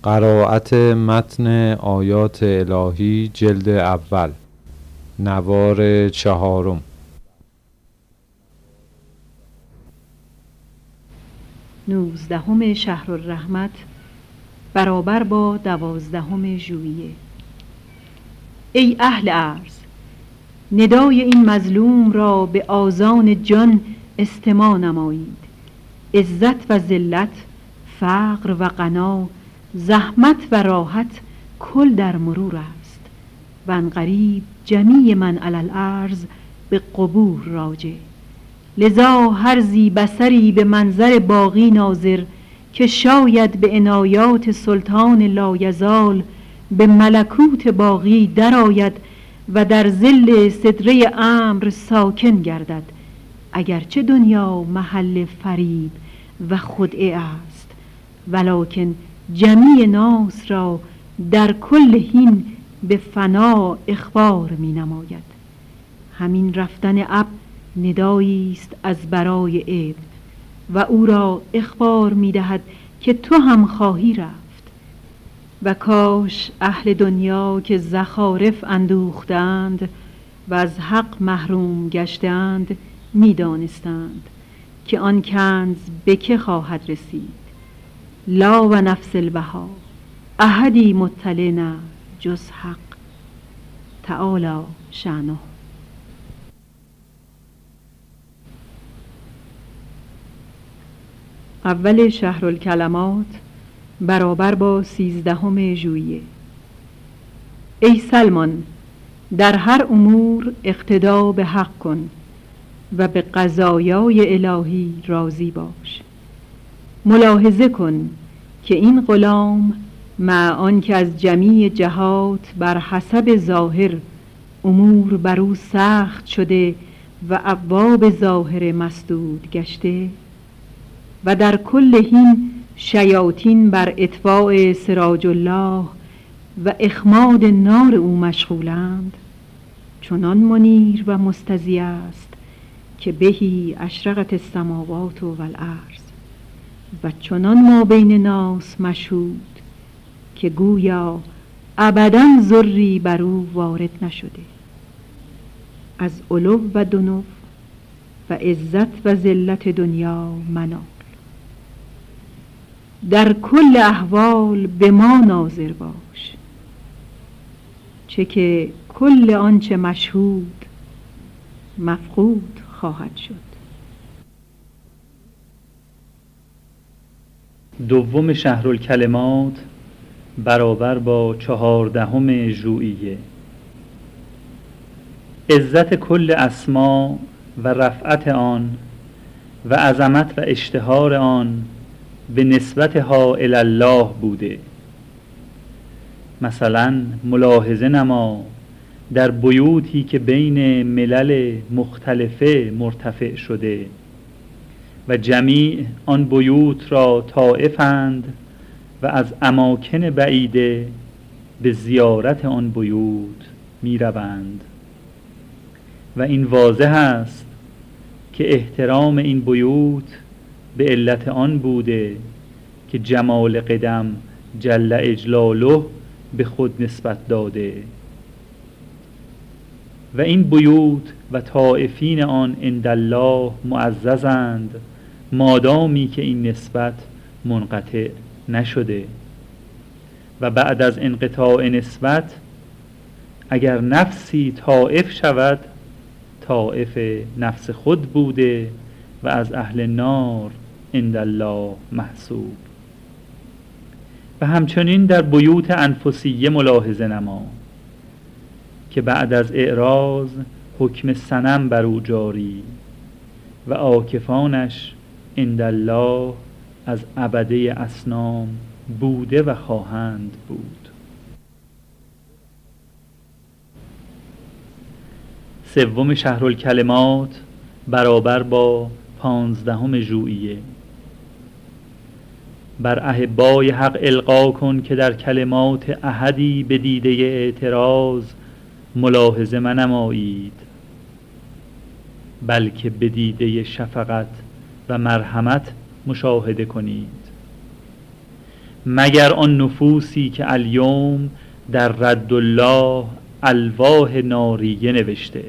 قرائت متن آیات الهی جلد اول، نوار 4. نوزدهم شهرالرحمت برابر با 12 ژوئیه. ای اهل عرض، ندای این مظلوم را به آذان جان استماع نمایید. عزت و ذلت، فقر و غنا، زحمت و راحت کل در مرور است و عنقریب جمیع من علی الارض به قبور راجع. لذا هر ذی بصری به منظر باقی ناظر که شاید به عنایات سلطان لایزال به ملکوت باقی درآید و در ظل سدره امر ساکن گردد، اگرچه دنیا محل فریب و خدعه است، ولکن جمیع ناس را در کل حین به فنا اخبار می نماید. همین رفتن اب ندایی است از برای ابن و او را اخبار می دهد که تو هم خواهی رفت. و کاش اهل دنیا که زخارف اندوختند و از حق محروم گشتند می دانستند که آن کنز به که خواهد رسید. لا و نفس البها احدی مطلع نه جز حق تعالی شأنه. اول شهرالکلمات برابر با 13 ژوئیه. ای سلمان، در هر امور اقتدا به حق کن و به قضایای الهی راضی باش. ملاحظه کن که این غلام مع آنکه از جمیع جهات بر حسب ظاهر امور بر او سخت شده و ابواب ظاهر مسدود گشته و در کل حین شیاطین بر اطفاء سراج الله و اخماد نار او مشغولند، چنان منیر و مستضیء است که بهی اشرقت السماوات و الارض و چنان ما بین ناس مشهود که گویا ابداً ضری بر او وارد نشده. از علو و دنو و عزت و ذلت دنیا منال. در کل احوال به ما ناظر باش، چه که کل آنچه مشهود مفقود خواهد شد. دوم شهرالکلمات برابر با 14 ژوئیه. عزت کل اسما و رفعت آن و عظمت و اشتهار آن به نسبتها الی الله بوده. مثلا ملاحظه نما در بیوتی که بین ملل مختلفه مرتفع شده و جمیع آن بیوت را طائفند و از اماکن بعیده به زیارت آن بیوت می روند و این واضح است که احترام این بیوت به علت آن بوده که جمال قدم جل اجلاله به خود نسبت داده و این بیوت و طائفین آن عندالله معززند مادامی که این نسبت منقطع نشده و بعد از انقطاع نسبت اگر نفسی طائف شود طائف نفس خود بوده و از اهل نار عندالله محسوب. و همچنین در بیوت انفسیه ملاحظه نما که بعد از اعراض حکم صنم بر او جاری و عاکفانش عندالله از عبده اصنام بوده و خواهند بود. سوم شهرالکلمات برابر با 15 ژوئیه. بر احبای حق القا کن که در کلمات احدی به دیده اعتراض ملاحظه منمایید، بلکه به دیده شفقت و مرحمت مشاهده کنید مگر آن نفوسی که الیوم در رد الله الواح ناریه نوشته.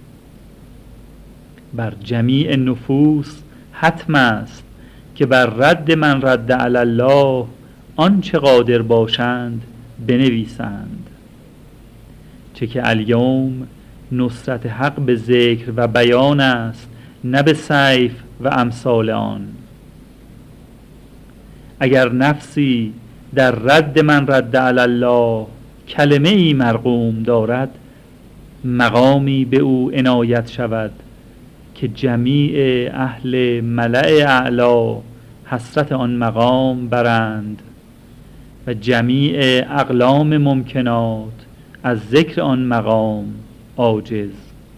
بر جمیع نفوس حتم است که بر رد من رد علی الله آنچه قادر باشند بنویسند. چه که الیوم نصرت حق به ذکر و بیان است، نه به سیف و امثال آن. اگر نفسی در رد من رد علی الله کلمه ای مرقوم دارد، مقامی به او عنایت شود که جمیع اهل ملأ اعلا حسرت آن مقام برند و جمیع اقلام ممکنات از ذکر آن مقام عاجز.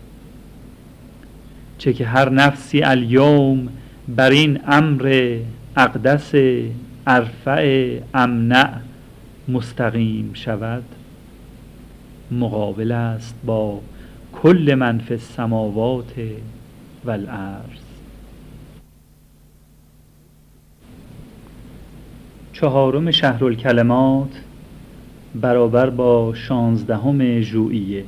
چه که هر نفسی الیوم بر این امر اقدس ارفع امنع مستقیم شود، مقابل است با کل من فی السماوات و الارض. 4 شهرالکلمات برابر با 16 ژوئیه.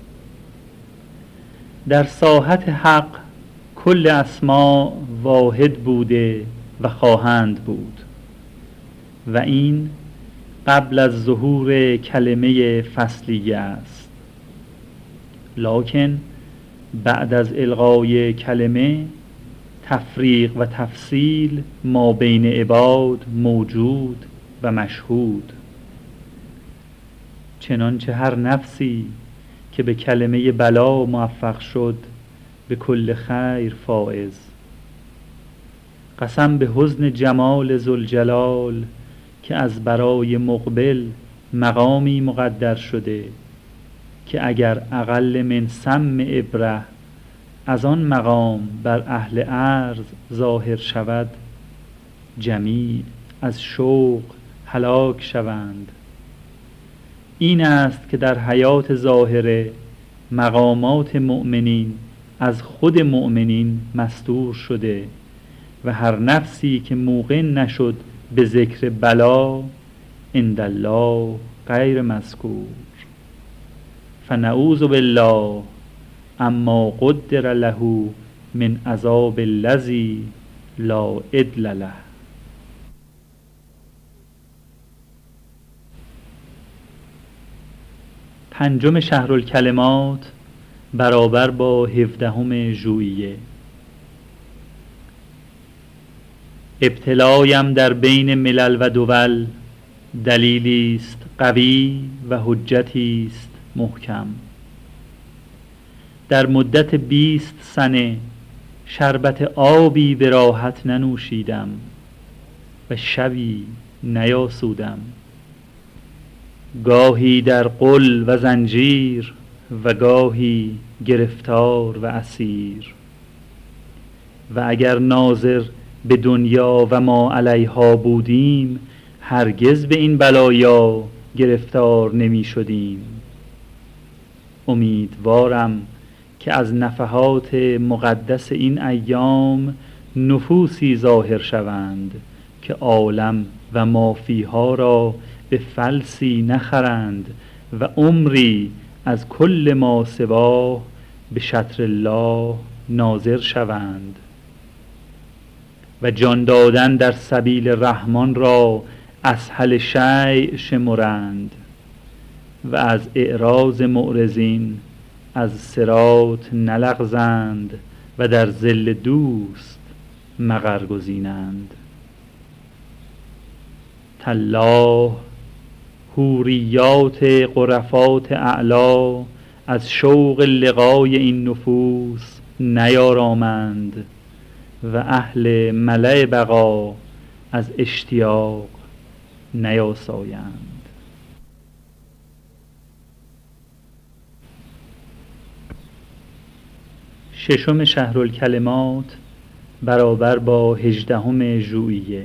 در ساحت حق کل اسما واحد بوده و خواهند بود و این قبل از ظهور کلمه فصلیه است، لکن بعد از الغای کلمه تفریق و تفصیل ما بین عباد موجود و مشهود. چنانچه هر نفسی که به کلمه بلا موفق شد به کل خیر فائز. قسم به حسن جمال ذوالجلال که از برای مقبل مقامی مقدر شده که اگر اقل من سم ابره از آن مقام بر اهل ارض ظاهر شود، جمیع از شوق هلاک شوند. این است که در حیات ظاهره مقامات مؤمنین از خود مؤمنین مستور شده و هر نفسی که موقن نشد به ذکر بلا عند الله غیر مذکور. فنعوذ بالله اما قدر له من عذاب الذی لا عدل له. 5 شهرالکلمات برابر با 17 ژوئیه. ابتلایم در بین ملل و دول دلیلی است قوی و حجتی است محکم. در مدت 20 سنه شربت آبی به راحت ننوشیدم و شبی نیاسودم، گاهی در غل و زنجیر و گاهی گرفتار و اسیر. و اگر ناظر به دنیا و ما علیها بودیم، هرگز به این بلایا گرفتار نمی شدیم. امیدوارم که از نفحات مقدس این ایام نفوسی ظاهر شوند که عالم و ما فیها را به فلسی نخرند و عمری از کل ما سواه به شطر الله ناظر شوند و جان دادن در سبیل رحمان را اسهل شیء شمرند و از اعراض معرضین از صراط نلغزند و در ظل دوست مقر گزینند. تالله حوریات غرفات اعلا از شوق لقای این نفوس نیارامند و اهل ملأ بقا از اشتیاق نیاسایند. 6 شهرالکلمات برابر با 18 ژوئیه.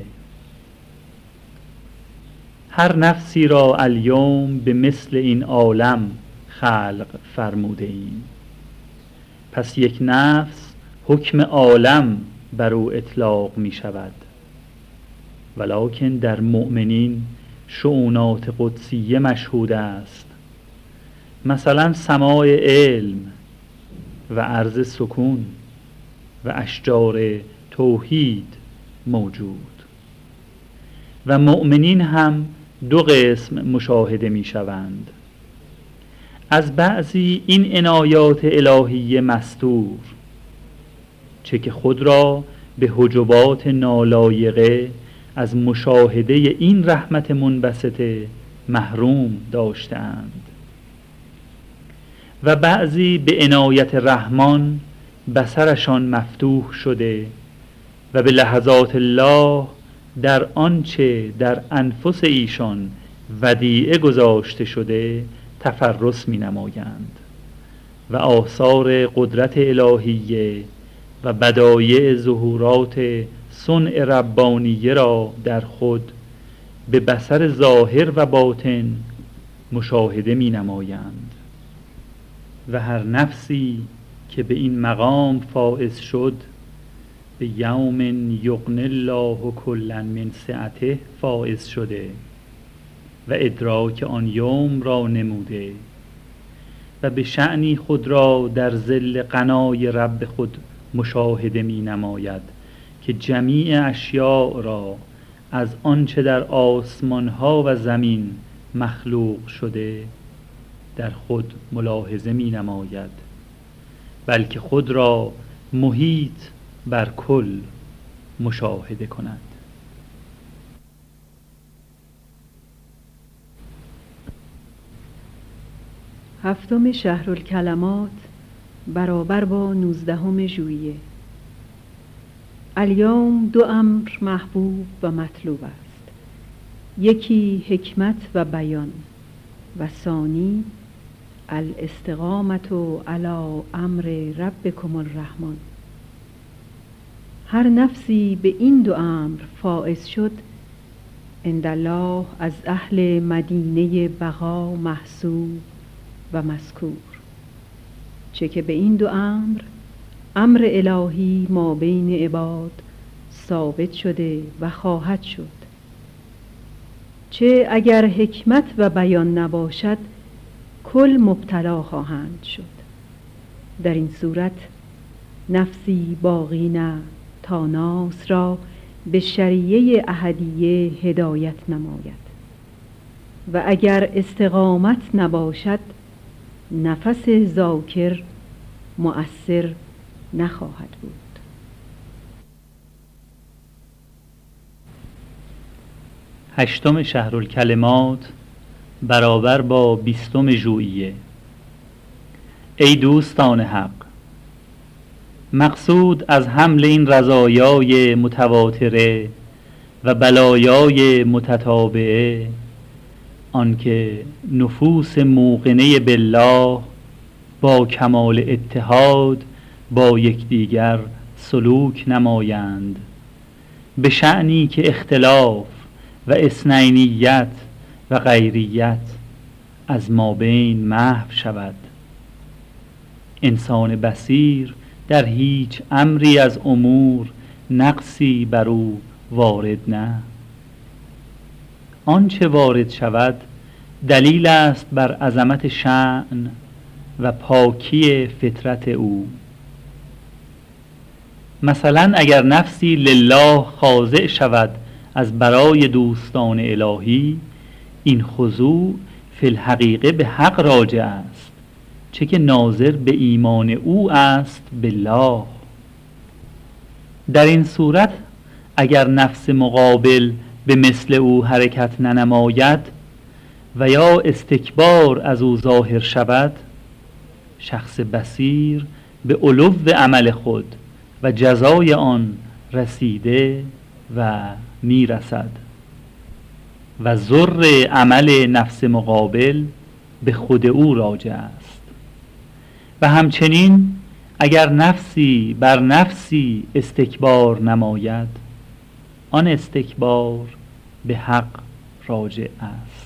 هر نفسی را الیوم به مثل این عالم خلق فرموده ایم، پس یک نفس حکم عالم بر او اطلاق می شود. ولکن در مؤمنین شؤونات قدسیه مشهود است، مثلا سماع علم و عرض سکون و اشجار توحید موجود. و مؤمنین هم دو قسم مشاهده می شوند: از بعضی این عنایات الهی مستور، چه که خود را به حجبات نالایقه از مشاهده این رحمت منبسطه محروم داشتند، و بعضی به عنایت رحمان بصرشان مفتوح شده و به لحظات الله در آنچه در انفس ایشان ودیعه گذاشته شده تفرس می نمایند و آثار قدرت الهیه و بدایع ظهورات صنع ربانیه را در خود به بصر ظاهر و باطن مشاهده می نمایند. و هر نفسی که به این مقام فائز شد به یوم یغنی الله کلا من سعته فائز شده و ادراک آن یوم را نموده و به شأنی خود را در ظل غنای رب خود مشاهده می نماید که جمیع اشیاء را از آنچه در آسمان ها و زمین مخلوق شده در خود ملاحظه می نماید، بلکه خود را محیط بر کل مشاهده کند. هفتم شهرالکلمات برابر با 19 ژوئیه. الیوم دو امر محبوب و مطلوب است: یکی حکمت و بیان و ثانی الاستقامت علی امر ربکم الرحمن. هر نفسی به این دو امر فائز شد عندالله از اهل مدینه بقا محسوب و مذکور، چه که به این دو امر الهی ما بین عباد ثابت شده و خواهد شد. چه اگر حکمت و بیان نباشد کل مبتلا خواهند شد. در این صورت نفسی باقی نه تا ناس را به شریعه احدیه هدایت نماید، و اگر استقامت نباشد نفس ذاکر مؤثر نخواهد بود. هشتم شهرالکلمات برابر با 20 ژوئیه. ای دوستان حق، مقصود از حمل این رضایای متواتره و بلایای متتابعه آنکه نفوس موقنه بالله با کمال اتحاد با یکدیگر سلوک نمایند، به شأنی که اختلاف و اثنینیت و غیریت از ما بین محو شود. انسان بصیر در هیچ امری از امور نقصی بر او وارد نه. آنچه وارد شود دلیل است بر عظمت شأن و پاکی فطرت او. مثلا اگر نفسی لله خاضع شود از برای دوستان الهی، این خضوع فی الحقیقه به حق راجع است، چه که ناظر به ایمان او است بالله. در این صورت اگر نفس مقابل به مثل او حرکت ننماید و یا استکبار از او ظاهر شود، شخص بصیر به علو عمل خود و جزای آن رسیده و میرسد و ضر عمل نفس مقابل به خود او راجع است. و همچنین اگر نفسی بر نفسی استکبار نماید، آن استکبار به حق راجع است.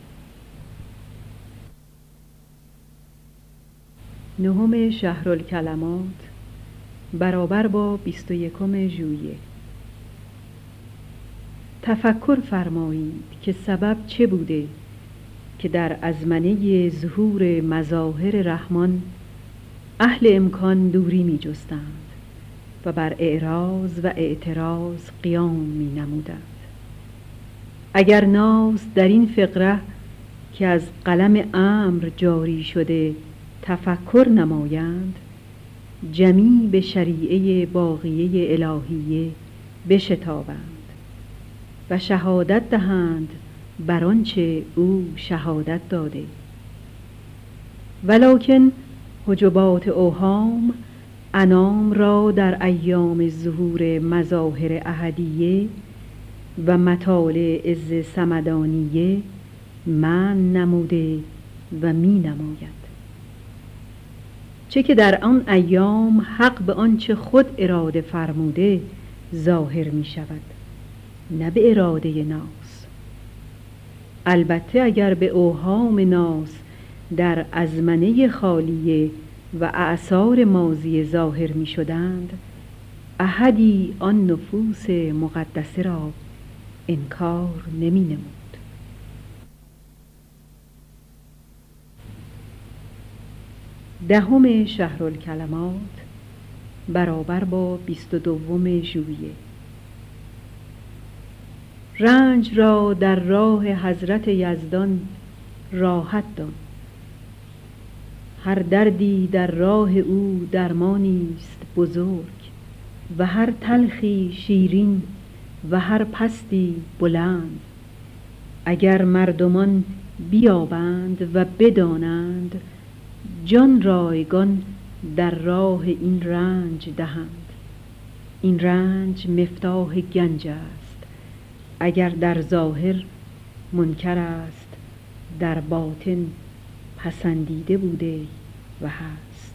نهم شهرالکلمات برابر با 21 ژوئیه. تفکر فرمایید که سبب چه بوده که در ازمنه ظهور مظاهر رحمان اهل امکان دوری می جستند و بر اعراض و اعتراض قیام می نمودند. اگر ناز در این فقره که از قلم امر جاری شده تفکر نمایند، جمیع به شریعه باقیه الهیه بشتابند و شهادت دهند بر آنچه او شهادت داده. ولکن حجبات اوهام انام را در ایام ظهور مظاهر احدیه و مطالع عز صمدانیه من نموده و می نماید، چه که در آن ایام حق به آنچه خود اراده فرموده ظاهر می شود، نه به اراده ناس. البته اگر به اوهام ناس در ازمنه خالیه و اعصار ماضی ظاهر می شدند، احدی آن نفوس مقدسه را انکار نمی نمود. دهم شهرالکلمات برابر با 22 ژوئیه. رنج را در راه حضرت یزدان راحت دان. هر دردی در راه او درمانی است بزرگ و هر تلخی شیرین و هر پستی بلند. اگر مردمان بیابند و بدانند، جان رایگان در راه این رنج دهند. این رنج مفتاح گنج است، اگر در ظاهر منکر است در باطن پسندیده بوده و هست.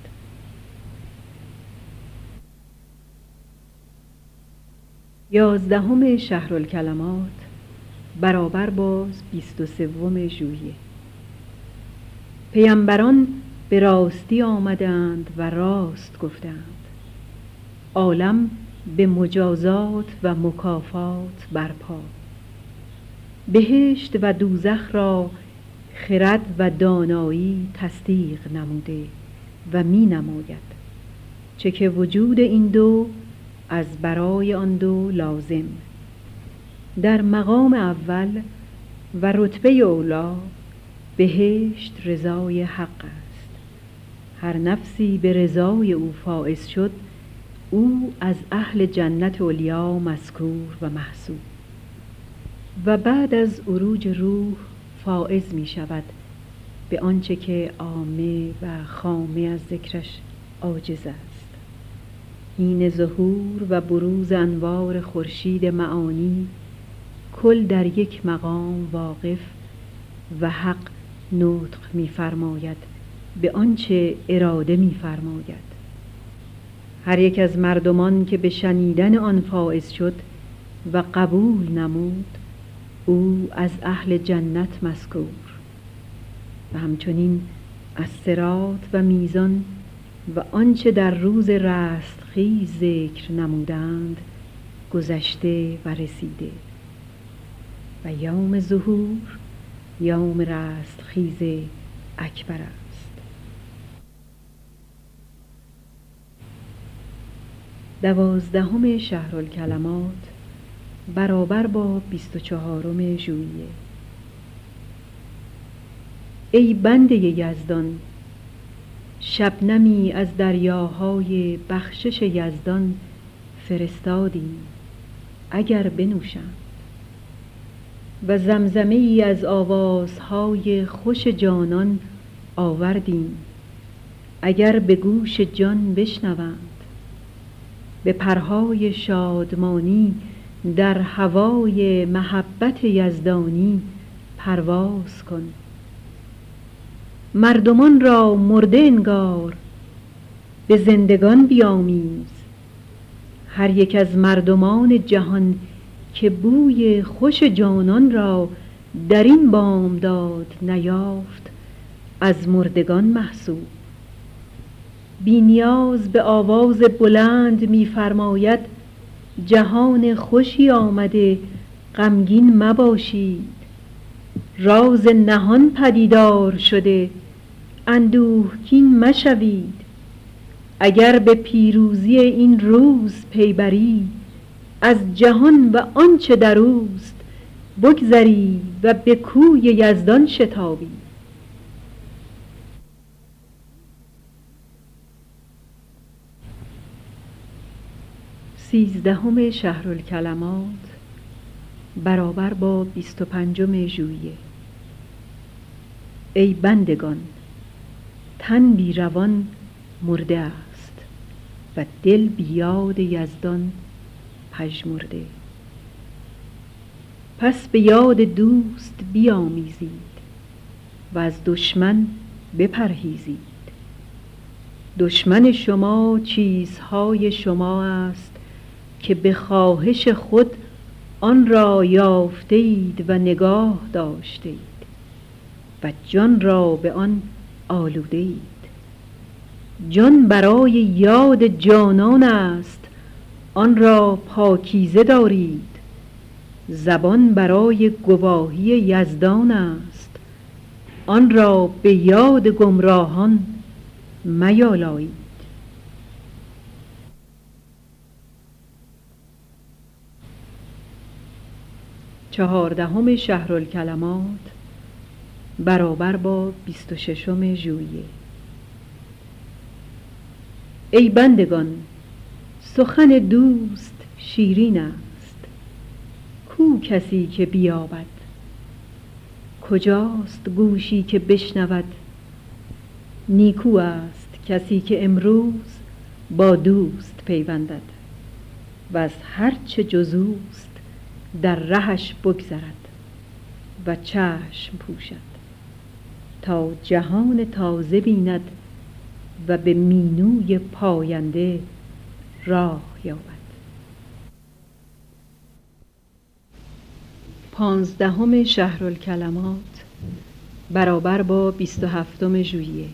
یازدهم شهرالکلمات برابر با 23 ژوئیه. پیامبران به راستی آمدند و راست گفتند. عالم به مجازات و مکافات برپا. بهشت و دوزخ را خرد و دانایی تصدیق نموده و می نماید، چه که وجود این دو از برای آن دو لازم. در مقام اول و رتبه اولا بهشت رضای حق است. هر نفسی به رضای او فائز شد، او از اهل جنت علیا مذکور و محسوب و بعد از عروج روح فائز می شود به آنچه که عامه و خامه از ذکرش عاجز است. حین ظهور و بروز انوار خورشید معانی، کل در یک مقام واقف و حق نطق می فرماید به آنچه اراده می فرماید. هر یک از مردمان که به شنیدن آن فائز شد و قبول نمود، او از اهل جنت مذکور و همچنین از صراط و میزان و آنچه در روز رستخیز ذکر نمودند گذشته و رسیده. و یوم ظهور یوم رستخیز اکبر است. 12 شهرالکلمات برابر با 24 ژوئیه. ای بنده یزدان، شبنمی از دریاهای بخشش یزدان فرستادیم اگر بنوشند، و زمزمه ای از آوازهای خوش جانان آوردیم اگر به گوش جان بشنوند. به پرهای شادمانی در هوای محبت یزدانی پرواز کن. مردمان را مرده انگار، به زندگان بیامیز. هر یک از مردمان جهان که بوی خوش جانان را در این بامداد نیافت، از مردگان محسوب. بی نیاز به آواز بلند می فرماید جهان خوشی آمده غمگین مباشید، راز نهان پدیدار شده، اندوهگین مشوید. اگر به پیروزی این روز پی برید، از جهان و آنچه در اوست بگذرید و به کوی یزدان شتابید. سیزدهم شهرالکلمات برابر با 25 ژوئیه. ای بندگان، تن بی روان مرده است و دل بی یاد یزدان پژمرده. پس به یاد دوست بیامیزید و از دشمن بپرهیزید. دشمن شما چیزهای شما است که به خواهش خود آن را یافته اید و نگاه داشته اید و جان را به آن آلوده اید. جان برای یاد جانان است، آن را پاکیزه دارید. زبان برای گواهی یزدان است، آن را به یاد گمراهان میالایید. 14 شهرالکلمات برابر با 26 ژوئیه. ای بندگان، سخن دوست شیرین است، کو کسی که بیابد؟ کجاست گوشی که بشنود؟ نیکو است کسی که امروز با دوست پیوندد و از هر چه جز اوست در رهش بگذرد و چشم پوشد تا جهان تازه بیند و به مینوی پاینده راه یابد. 15 شهرالکلمات برابر با 27 ژوئیه.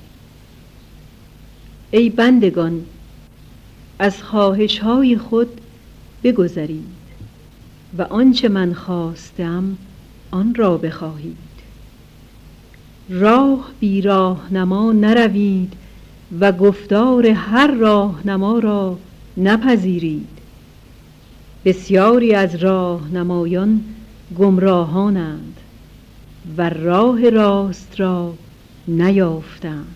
ای بندگان، از خواهش‌های خود بگذرید و آنچه من خواستم آن را بخواهید. راه بی راهنما نروید و گفتار هر راهنما را نپذیرید. بسیاری از راهنمایان گمراهانند و راه راست را نیافتند.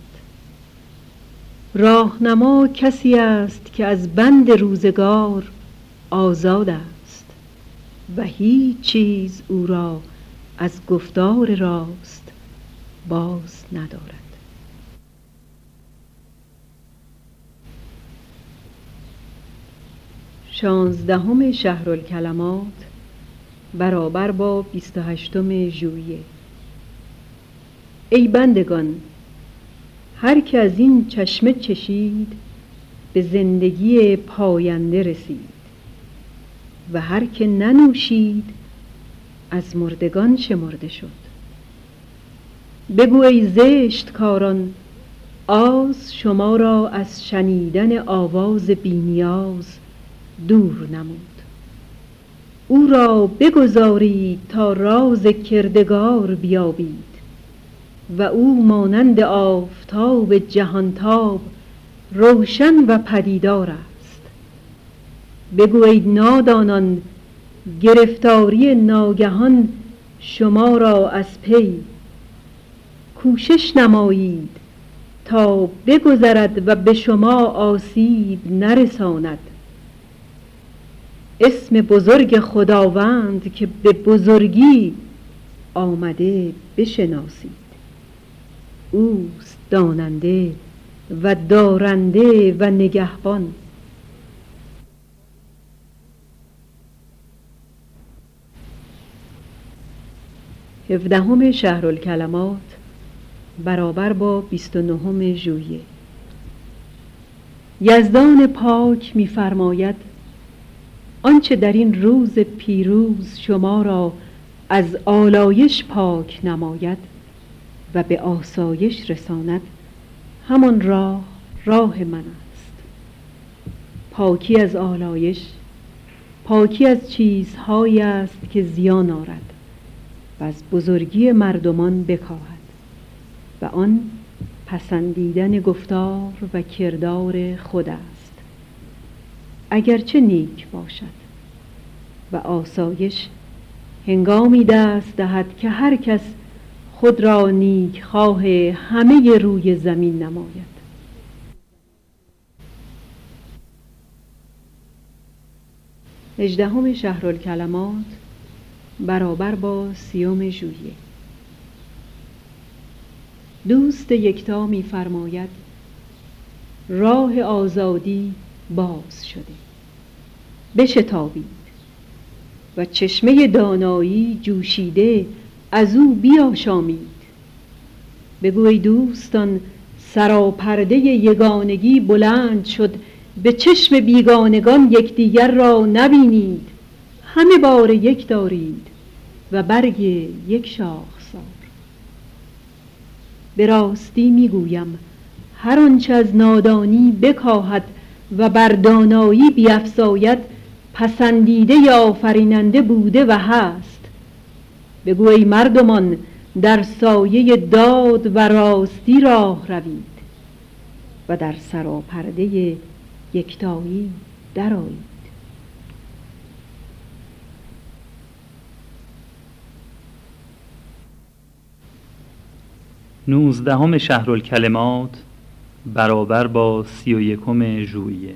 راهنما کسی است که از بند روزگار آزاد است و هیچ چیز او را از گفتار راست باز ندارد. 16 شهرالکلمات برابر با 28 ژوئیه. ای بندگان، هر که از این چشمه چشید به زندگی پاینده رسید و هر که ننوشید از مردگان شمرده شد. بگو ای زشت کاران، آز شما را از شنیدن آواز بی‌نیاز دور نمود. او را بگذارید تا راز کردگار بیابید و او مانند آفتاب جهانتاب روشن و پدیدار است. بگو ای نادانان، گرفتاری ناگهان شما را از پی. کوشش نمایید تا بگذرد و به شما آسیب نرساند. اسم بزرگ خداوند که به بزرگی آمده بشناسید. اوست داننده و دارنده و نگهبان. 17 شهرالکلمات برابر با 29 ژوئیه. یزدان پاک می‌فرماید آنچه در این روز پیروز شما را از آلایش پاک نماید و به آسایش رساند، همان راه من است. پاکی از آلایش پاکی از چیزهایی است که زیان آرد و از بزرگی مردمان بکاهد و آن پسندیدن گفتار و کردار خود است، اگرچه نیک باشد، و آسایش هنگامی دست دهد که هر کس خود را نیک خواه همه روی زمین نماید. هجدهم شهرالکلمات برابر با 30 ژوئیه. دوست یکتا می فرماید راه آزادی باز شده، بشتابید و چشمه دانایی جوشیده از او بیاشامید. بگو ای دوستان سراپرده یگانگی بلند شد، به چشم بیگانگان یکدیگر را نبینید، همه بار یک دارید و برگ یک شاخسار. به راستی میگویم هر آنچه از نادانی بکاهد و بر دانایی بیفزاید پسندیده یا آفریننده بوده و هست. بگو ای مردمان در سایه داد و راستی راه روید و در سراپرده یکتایی درآیید. 19 شهرالکلمات برابر با 31 ژوئیه.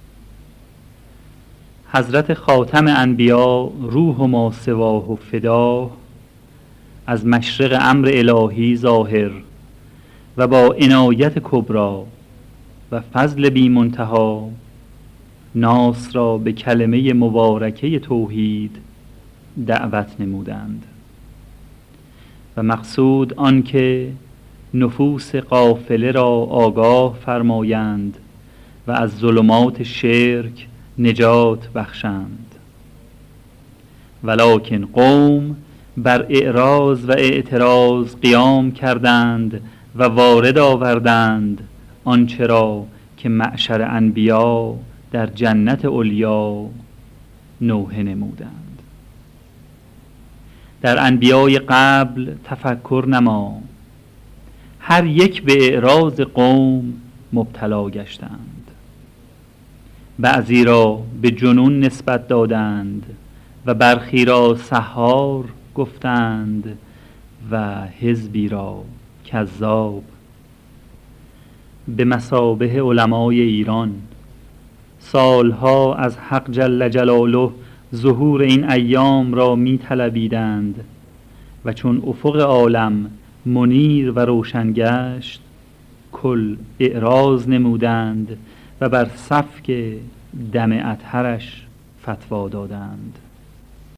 حضرت خاتم انبیا روح و ما سواه و فداه از مشرق امر الهی ظاهر و با عنایت کبرا و فضل بی منتها ناس را به کلمه مبارکه توحید دعوت نمودند و مقصود آن که نفوس غافله را آگاه فرمایند و از ظلمات شرک نجات بخشند. ولکن قوم بر اعراض و اعتراض قیام کردند و وارد آوردند آنچه را که معشر انبیا در جنت علیا نوحه نمودند. در انبیای قبل تفکر نما، هر یک به اعراض قوم مبتلا گشتند. بعضی را به جنون نسبت دادند و برخی را سحار گفتند و حزبی را کذاب. به مثابه علمای ایران سالها از حق جل جلاله ظهور این ایام را می طلبیدند و چون افق عالم منیر و روشن گشت کل اعراض نمودند و بر سفک دم اطهرش فتوا دادند.